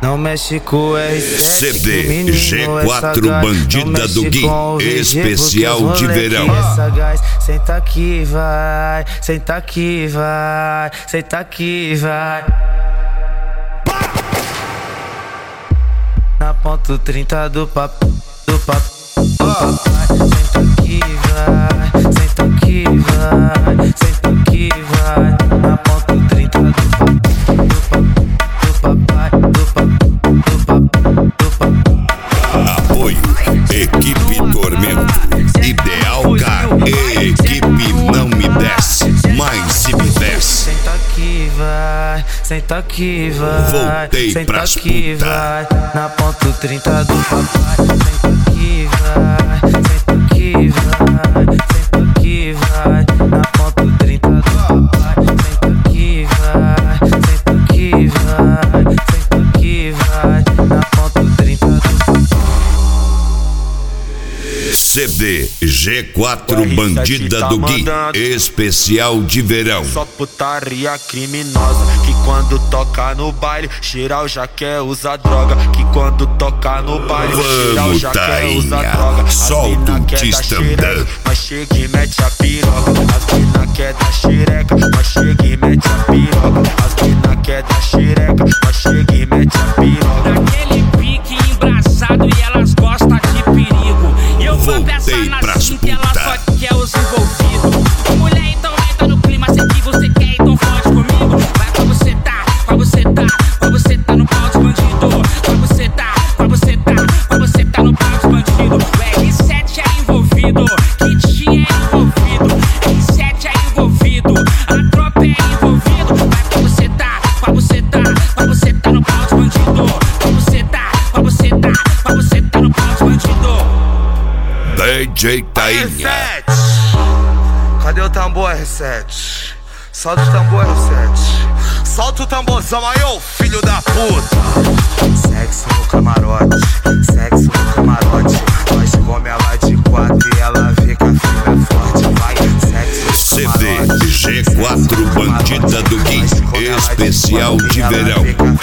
Não mexe com o R7. CD G4 Bandida do Gui, especial de verão. Senta aqui, vai. Senta aqui, vai. Senta aqui, vai. Na ponto 30 do papo, do papai. Senta aqui, vai. Senta aqui, vai. Senta aqui, vai. Na ponto 30 do papo, do papai, do papai, do papai. Apoio Equipe Tormento, Ideal Car, equipe não me desce, mas se me desce. Senta aqui, vai. Senta aqui, vai. Voltei Senta pras aqui, puta. vai. Na ponto 30 do papai. Senta aqui, vai. Senta aqui, vai. Senta aqui, vai. Na ponto 30 do papai. Senta aqui, vai. Senta aqui, vai. Senta aqui, vai. Na ponto 30 do papai. CD G4 Bandida do Gui, especial de verão. Só putaria criminosa, que quando toca no baile, geral já quer usar droga. Que quando toca no baile, geral já quer usar droga. Solta o tistandã, mas chega e mete a piroca. As mina quer da xereca, mas chega e mete a piroca. As mina quer da xereca, mas chega e mete a piroca. Naquele pique embraçado e elas gostam de perigo. Eu vou pensar na pras cinta, ela puta. só quer os envolvidos. Mulher, então entra no clima, sei que você quer, então fode comigo. Vai pra você tá, pra você tá, pra você tá no pau de bandido. Pra você tá, pra você tá, pra você tá no pau de bandido. O R7 é envolvido, Kit é envolvido, R7 é envolvido, a tropa é envolvido. Vai pra você tá, pra você tá, pra você tá no pau de bandido. Pra você tá, pra você tá, pra você tá no pau de bandido. DJ Tainha. R7, cadê o tambor R7? Solta o tambor R7. Solta o tamborzão aí, ô filho da puta. Sexo no camarote, sexo no camarote. Nós come ela de quatro e ela fica firme e forte. Vai, sexo no CD camarote, G4 Bandida do Gui, especial de verão.